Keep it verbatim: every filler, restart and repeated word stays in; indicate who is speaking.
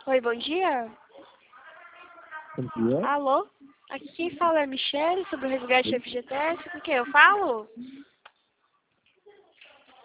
Speaker 1: Oi, bom dia.
Speaker 2: Bom dia.
Speaker 1: Alô? Aqui quem fala é a Michelle, sobre o resgate F G T S. Com quem eu falo?